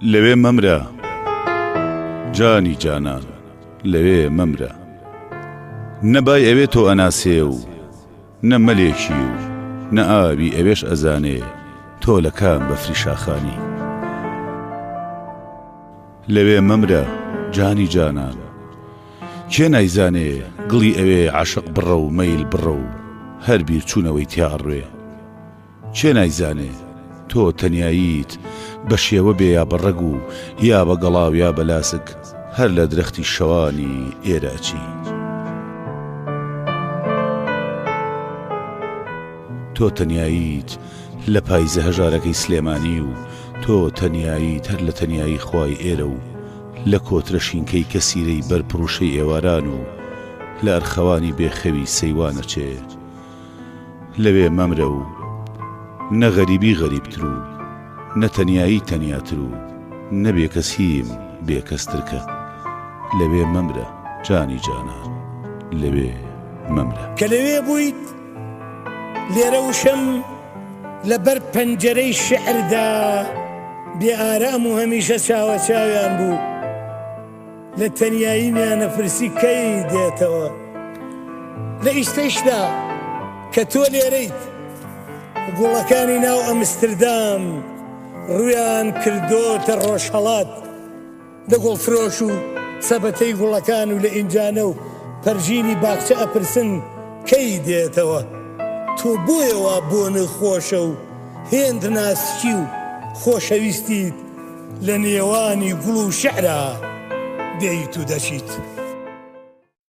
لەوێ مەمرە جانی جانان لەوێ مەمرە نەبای ئەوێ تۆ ئەناسێ و نە مەلێکی و نە ئاوی ئەوێش ئەزانێ تۆ لە کام بەفری شاخانی لەوێ مەمرە جانی جانان کێ نایزانێ گڵی ئەوێ عاشق بڕە و مەیل بڕە و هەر بیر چوونەوەی تیاڕوێ کێ نایزانێ تۆ تەنیاییت بە شێوە بێ یا بە ڕەگ و یا بە گەڵاو یا بە لاسک هەر لە درەختی شەوانی ئێرە ئەچی تۆ تەنیاییت لە پایزە هەژارەکەی سلێمانی و تۆ تەنیاییت هەر لە تەنیایی خوای ئێرە و لە کۆترە شینکەی کەسیرەی بەرپڕوشەی ئێواران و لە ئەرخەوانی بێخەوی سەیوانەچێ لەوێ مەمرە و نە غەریبی غەریبتر و نە تەنیایی تەنیاتر و نەبێ کەس هیم بێ کەسترکە لەوێ مەمرە جانی جانان لەوێ مەمرە کە لەوێ بوویت لێرە وشەم لەبەر پەنجەرەی شعردا بێ ئارام و هەمیشە چاوە چاویان بوو لە تەنیایی میانە پرسی کەی دێتەوە لە ئیشتەشدا کە تۆ لێرەیت گوڵەکانی ناو ئەمستردام ڕویان کردۆتە ڕۆژهەڵات لە گوڵفرۆش و سەبەتەی گوڵەکان و لە ئینجانە و پەرژینی باخچە ئەپرسن کەی دێتەوە تۆ بۆیەوە بۆ نەخۆشە و هێند ناسکی و خۆشەویستیت لە نێوانی گوڵ و شعرا دەیت و دەچیت